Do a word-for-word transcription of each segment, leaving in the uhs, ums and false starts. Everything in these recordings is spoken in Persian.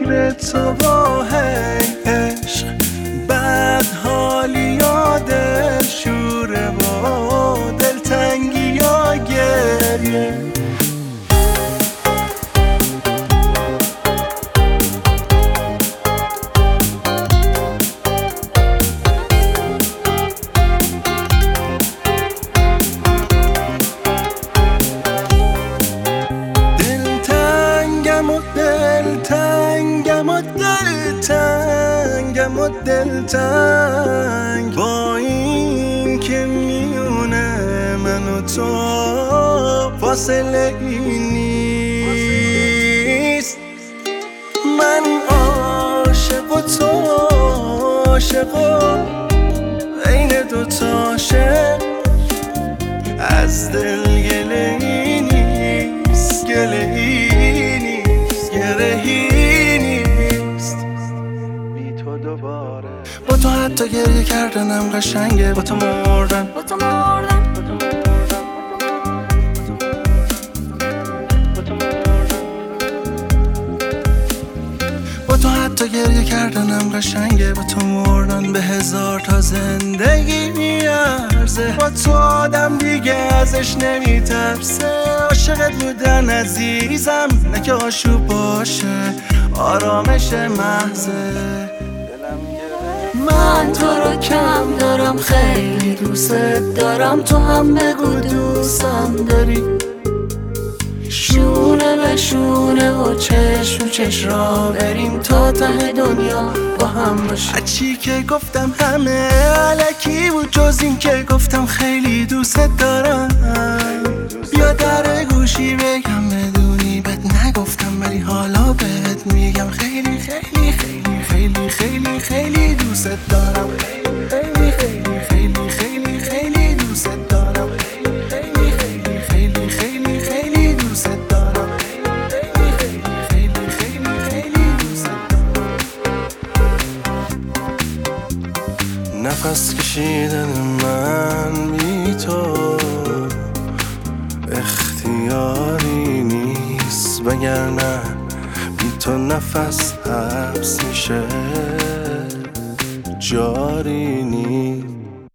غیر تو با هی عشق بد حالی یا دل شوره با دلتنگی یا گریه. دلتنگم و دلتنگم و دلتنگ با این که میونه من و تو فاصله ای نیست. من عاشق و تو عاشق و بین دوتا عاشق از دل گله ای نیست، گله ای گرهی نیست بی تو دوباره. با تو حتی گریه کردنم قشنگه، با تو مردن با تو مردن با تو حتی گریه کردنم قشنگه، با تو مردن به هزار تا زندگی میارزه. با تو آدم دیگه ازش نمیترسه. عاشقت بودن عزیزم نه که آشوب باشه، آرامش محضه. من تو رو کم دارم، خیلی دوست دارم، تو هم بگو دوستم داری. شونه به شونه و چشم و چشم را بریم تا ته دنیا با هم باشیم. هرچی که گفتم همه علکی بود جز این که گفتم خیلی دوست دارم. بیا در گوشی بگم بدونی بهت نگفتم ولی حالا بهت میگم خیلی خیلی خیلی خیلی خیلی خیلی دوست دارم. خیلی خیلی خیلی خیلی خیلی دوست دارم. خیلی خیلی خیلی خیلی خیلی دوست دارم. خیلی خیلی خیلی خیلی دوست دارم. نفس کشیدن من بی تو اختیاری نیست، وگرنه بی تو نفس حبس میشه جاری نیست.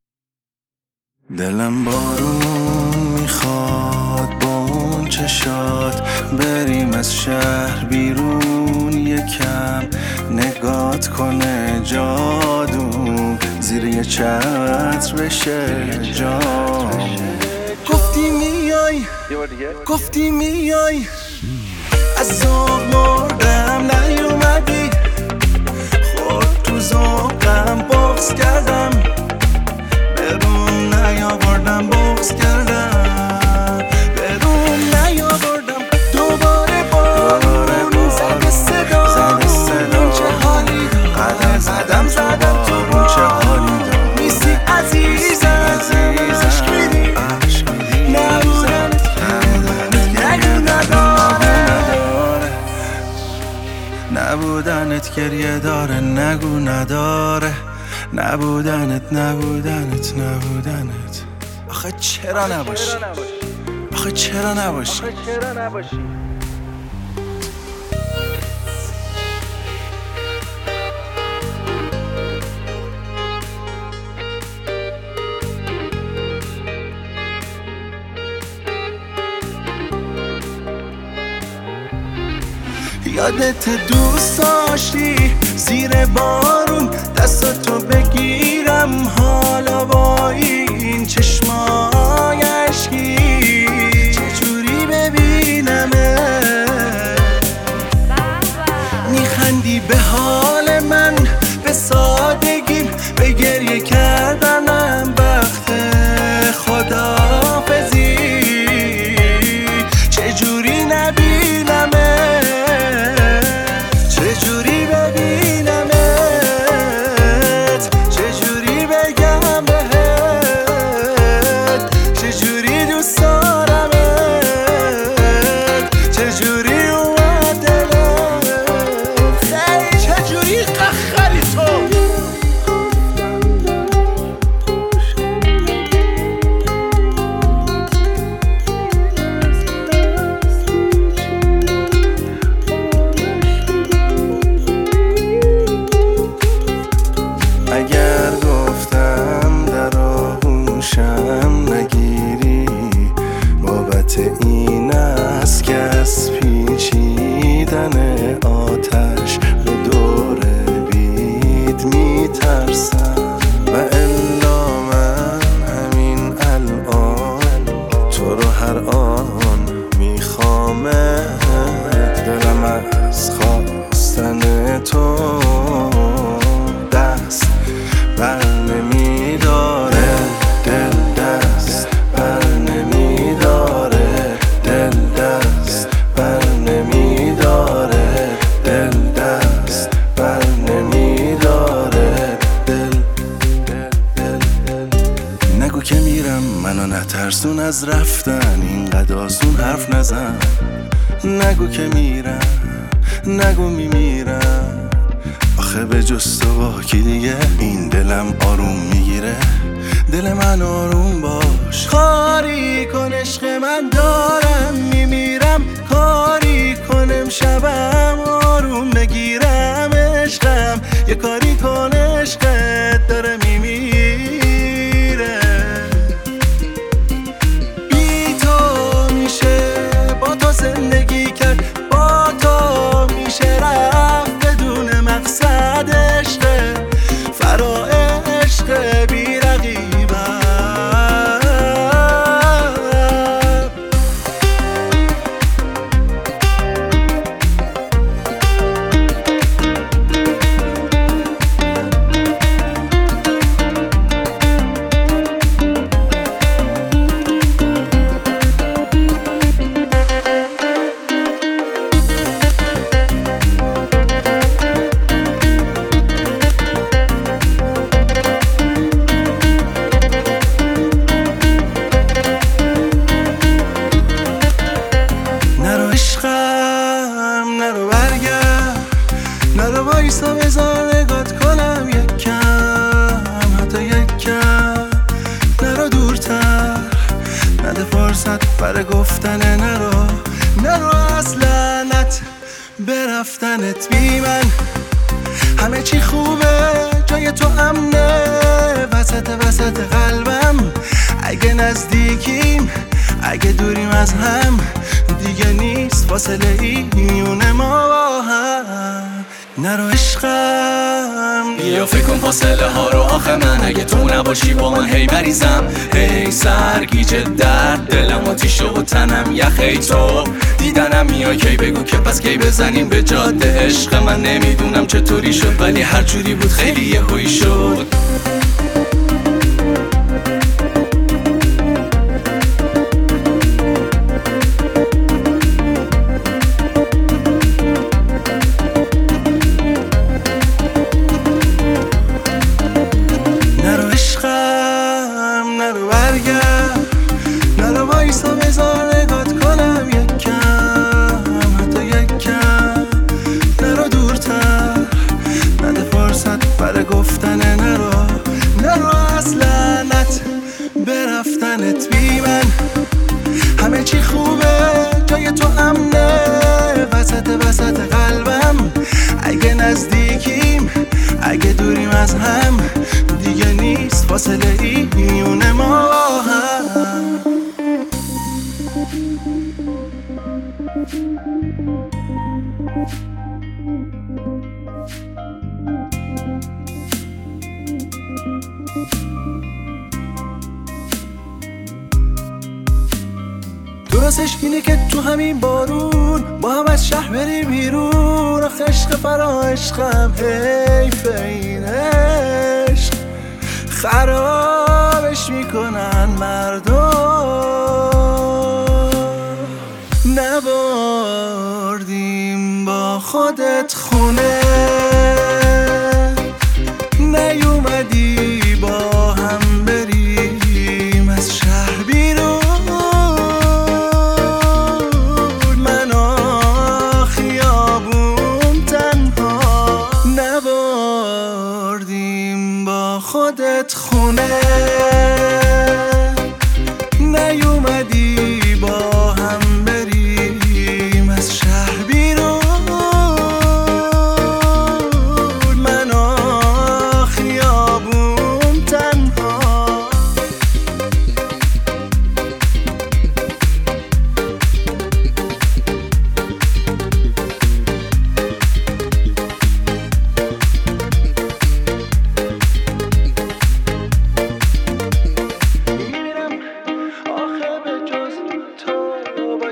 دلم بارون میخواد با اون چشات بریم از شهر بیرون یکم نگات کنه جادو زیر یه چتر بشه جام. گفتی میای گفتی میای از ذوق مردم نیومدی، خورد تو ذوقم بغض کردم بدون نیاوردم بغض کردم بدون نیاوردم. دوباره بارون زد صدا اون چه حالی داره، زدم زدم تو اون چه حالی داره. نیستی عزیزم عشق میدی نبودنت گریه داره، نگو نداره. نبودنت نبودنت نبودنت آخه چرا نباشی؟ آخه چرا نباشی؟ یادت دوست داشتی زیر بارون دستاتو بگیرم حالا با این چشمای اشکی چجوری ببینمه. میخندی به حال من به سادگیم، به گریه کردنم وقت خداحافظی چجوری نبینمه، چجوری ببینمت، چجوری بگم بهت علت این است که از پیچیدن آتش به دور بید میترسم و الا من همین الان تو رو هر آن میخوامت. دلم از خواستن تو دست بر نمیداره، دل دست بر نمیداره، دل دست بر نمیداره، دل دست بر نمیداره، دل دل دل دل. نگو که میرم منو نترسون از رفتن، اینقدر آسون حرف نزن. نگو که میرم، نگو میمیرم، آخه به جز تو با کی دیگه این دلم آروم میگیره. دل من آروم باش، کاری کن عشق من دارم میمیرم، کاری کنم شبم آروم بگیرم. عشقم یه کاری کن عشقت داره میمیره. بی تو میشه با تو زندگی کرد، با تو میشه رفت بدون مقصد. عشق فرا عشق بی رقیبم. نرو برگرد، نرو وایسا بذار نگات کنم یک کم، حتی یک کم. نرو دورتر، نده فرصت برای گفتن. نرو نرو اصلا نت برفتنت بی من. همه چی خوبه جای تو امنه، وسط وسط قلبم. اگه نزدیکیم اگه دوریم از هم، دیگه نیست فاصله ای میونه ما با هم. نرو عشقم بیا فکر کن فاصله ها رو، آخه من اگه تو نباشی با من هی مریضم، هی سرگیج درد دلم آتیشه و تنم یخی. تو دیدنم میای کی بگو که پس کی بزنیم به جاده. عشق من نمیدونم چطوری شد ولی هر جوری بود خیلی یهویی شد. نرو برگرد، نرو وایسا بذار نگات کنم یک کم، حتی یک کم. نرو دورتر، نده فرصت برای گفتن. نرو نرو اصلا نت برفتنت بی من. همه چی خوبه جای تو امنه، وسط وسط قلبم. اگه نزدیکیم اگه دوریم از هم، دیگه نیست فاصله ای میونه ما با هم. درستش اینه که تو همین بارون با هم از شهر بریم بیرون. آخه عشق فرا عشقم حیف این عشق، خرابش میکنن مردم. نبردیم با خودت خونه، نیومدی با هم بریم از شهر بیرون. من و خیابون تنها، نبردیم با خودت خونه، نیومدی با هم بریم از شهر بیرون. من و خیابون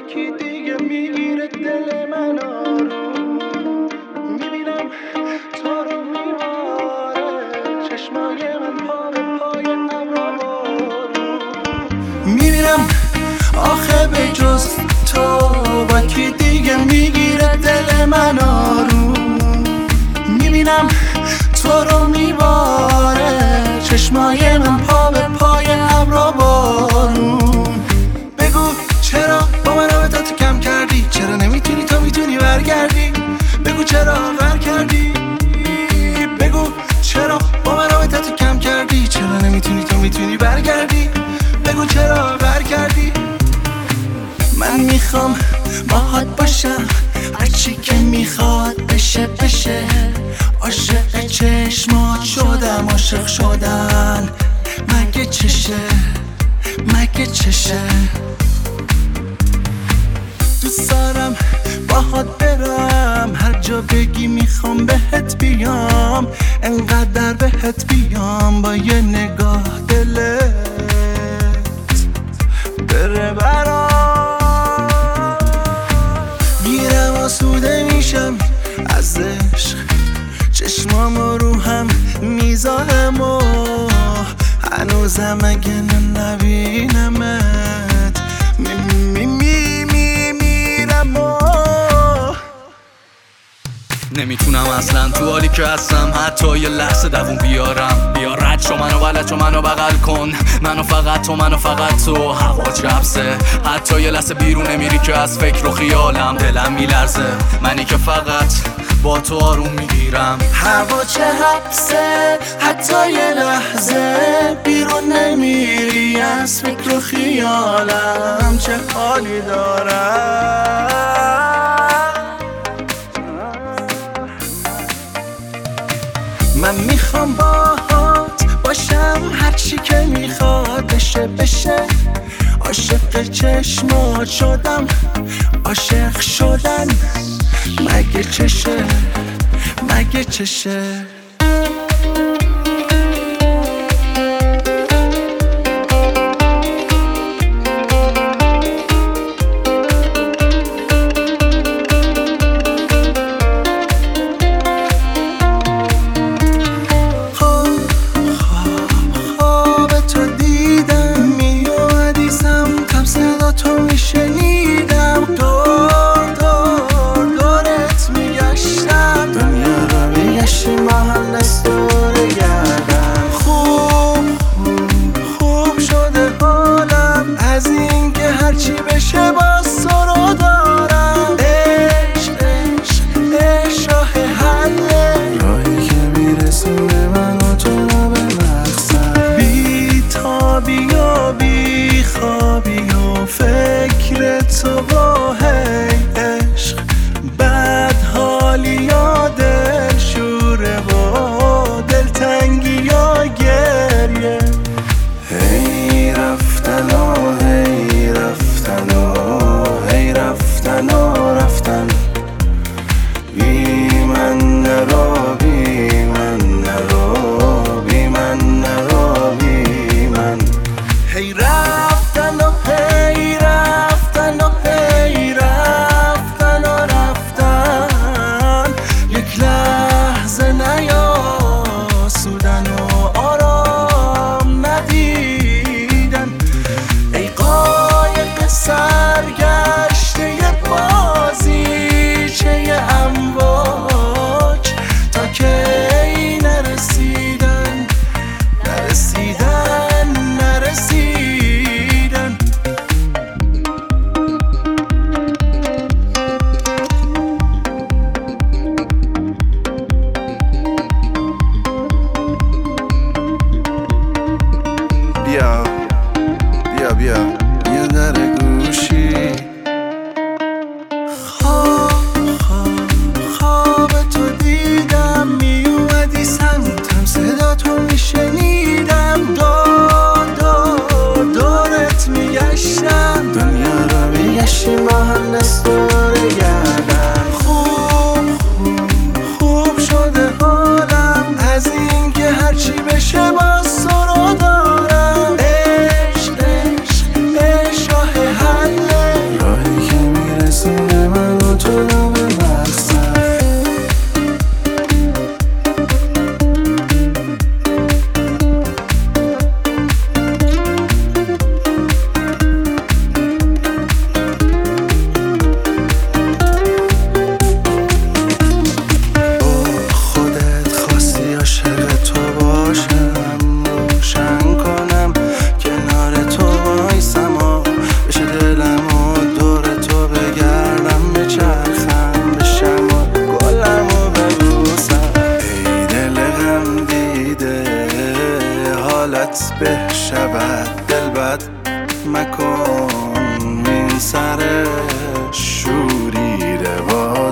یکی دیگه میگیره دل من آروم. میبینم تو رو میباره چشمای من پا به پای ابرا بارون. میبینم آخه به جز تو با کی دیگه میگیره دل من آروم. میبینم تو رو میباره چشمای من پا به پای ابرا بارون. بگو چرا با من رابطه تو کم کردی؟ چرا نمیتونی تو میتونی برگردی؟ بگو چرا غر کردی؟ بگو چرا با من رابطه تو کم کردی؟ چرا نمیتونی تو میتونی برگردی؟ بگو چرا غر کردی؟ من میخوام باهات باشم هرچی که میخواد بشه بشه. عاشق چشمات شدم عاشق شدن مگه چشه مگه چشه. دوست دارم باهات برم هر جا بگی میخوام بهت بیام. انقدر بهت بیام با یه نگاه دلت بره برام. میرم آسوده میشم از عشق چشمام رو هم میذارم و هنوزم اگه نبینمت می می می می میرم و نمیتونم اصلا تو حالی که هستم حتی یه لحظه دووم بیارم. بیا رد شو منو ولد شو منو بغل کن منو فقط تو منو فقط تو. هوا چپسه حتی یه لحظه بیرون نمیری که از فکر و خیالم دلم میلرزه. منی که فقط با تو آروم میگیرم. هوا چه حبسه حتی یه لحظه بیرون نمیری از فکر و خیالم چه حالی دارم. من میخوام باهات باشم هرچی که میخواد بشه بشه. عاشق چشمات شدم عاشق شدن مگه چشه مگه چشه. شنیدم دور دور دورت میگشتم دنیا رو میگشتیم.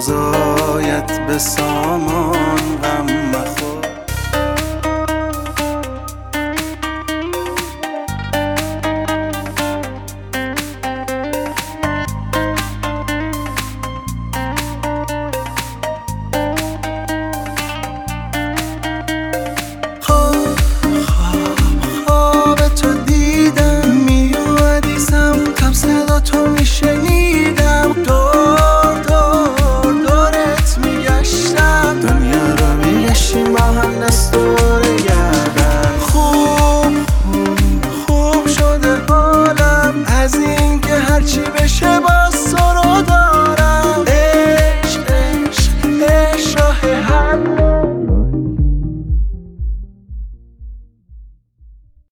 فضایت به سامان غم مخور.